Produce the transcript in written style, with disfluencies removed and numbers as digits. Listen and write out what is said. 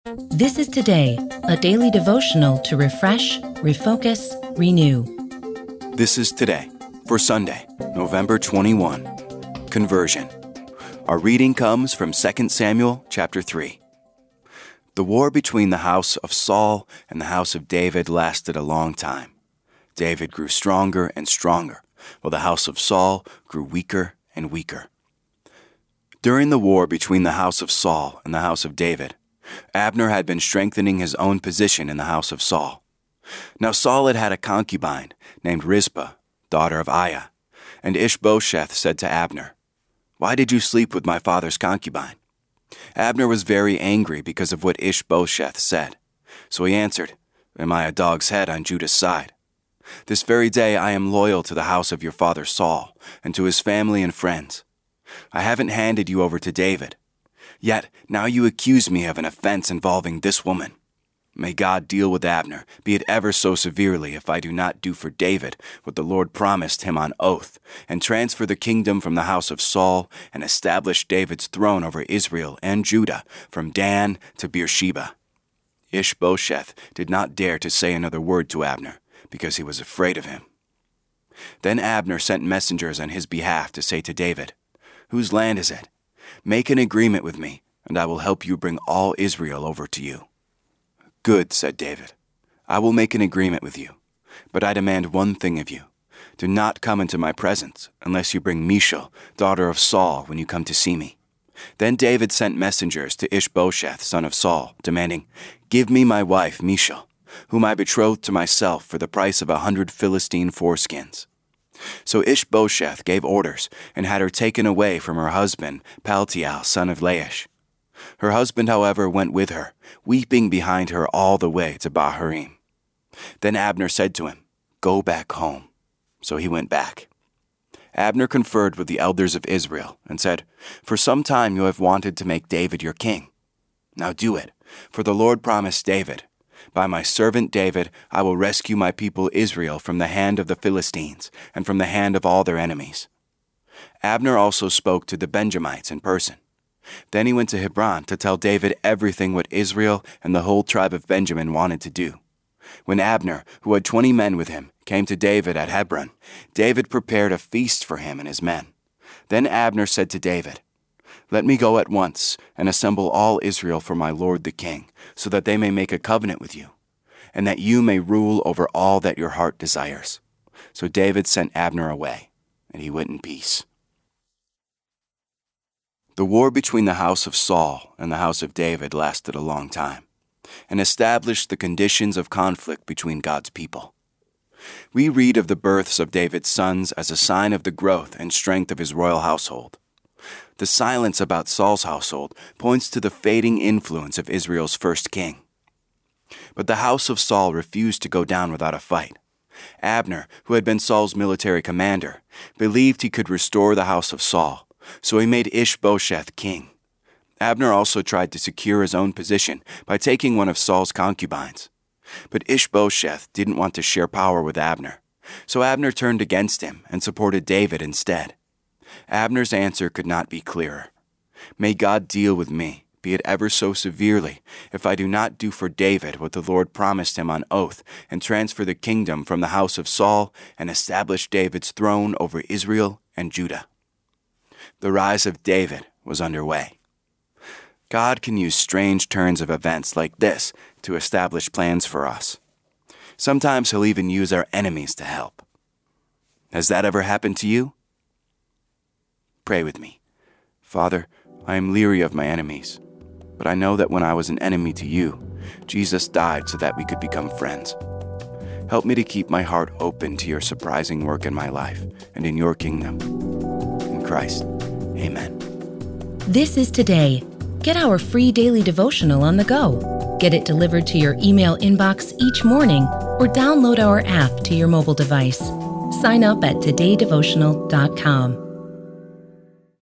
This is Today, a daily devotional to refresh, refocus, renew. This is Today for Sunday, November 21. Conversion. Our reading comes from 2 Samuel chapter 3. The war between the house of Saul and the house of David lasted a long time. David grew stronger and stronger, while the house of Saul grew weaker and weaker. During the war between the house of Saul and the house of David, Abner had been strengthening his own position in the house of Saul. Now Saul had a concubine named Rizpah, daughter of Aiah, and Ishbosheth said to Abner, "Why did you sleep with my father's concubine?" Abner was very angry because of what Ishbosheth said. So he answered, "Am I a dog's head on Judah's side? This very day I am loyal to the house of your father Saul and to his family and friends. I haven't handed you over to David. Yet now you accuse me of an offense involving this woman. May God deal with Abner, be it ever so severely, if I do not do for David what the Lord promised him on oath, and transfer the kingdom from the house of Saul, and establish David's throne over Israel and Judah, from Dan to Beersheba." Ishbosheth did not dare to say another word to Abner, because he was afraid of him. Then Abner sent messengers on his behalf to say to David, "Whose land is it? Make an agreement with me, and I will help you bring all Israel over to you." "Good," said David. "I will make an agreement with you, but I demand one thing of you. Do not come into my presence unless you bring Michal, daughter of Saul, when you come to see me." Then David sent messengers to Ishbosheth, son of Saul, demanding, "Give me my wife Michal, whom I betrothed to myself for the price of 100 Philistine foreskins." So Ishbosheth gave orders and had her taken away from her husband, Paltiel, son of Laish. Her husband, however, went with her, weeping behind her all the way to Bahurim. Then Abner said to him, "Go back home." So he went back. Abner conferred with the elders of Israel and said, "For some time you have wanted to make David your king. Now do it, for the Lord promised David, 'By my servant David I will rescue my people Israel from the hand of the Philistines and from the hand of all their enemies.'" Abner also spoke to the Benjamites in person. Then he went to Hebron to tell David everything what Israel and the whole tribe of Benjamin wanted to do. When Abner, who had 20 men with him, came to David at Hebron, David prepared a feast for him and his men. Then Abner said to David, "Let me go at once and assemble all Israel for my lord the king, so that they may make a covenant with you, and that you may rule over all that your heart desires." So David sent Abner away, and he went in peace. The war between the house of Saul and the house of David lasted a long time, and established the conditions of conflict between God's people. We read of the births of David's sons as a sign of the growth and strength of his royal household. The silence about Saul's household points to the fading influence of Israel's first king. But the house of Saul refused to go down without a fight. Abner, who had been Saul's military commander, believed he could restore the house of Saul, so he made Ishbosheth king. Abner also tried to secure his own position by taking one of Saul's concubines. But Ishbosheth didn't want to share power with Abner, so Abner turned against him and supported David instead. Abner's answer could not be clearer. "May God deal with me, be it ever so severely, if I do not do for David what the Lord promised him on oath, and transfer the kingdom from the house of Saul, and establish David's throne over Israel and Judah." The rise of David was underway. God can use strange turns of events like this to establish plans for us. Sometimes he'll even use our enemies to help. Has that ever happened to you? Pray with me. Father, I am leery of my enemies, but I know that when I was an enemy to you, Jesus died so that we could become friends. Help me to keep my heart open to your surprising work in my life and in your kingdom. In Christ, amen. This is Today. Get our free daily devotional on the go. Get it delivered to your email inbox each morning or download our app to your mobile device. Sign up at todaydevotional.com.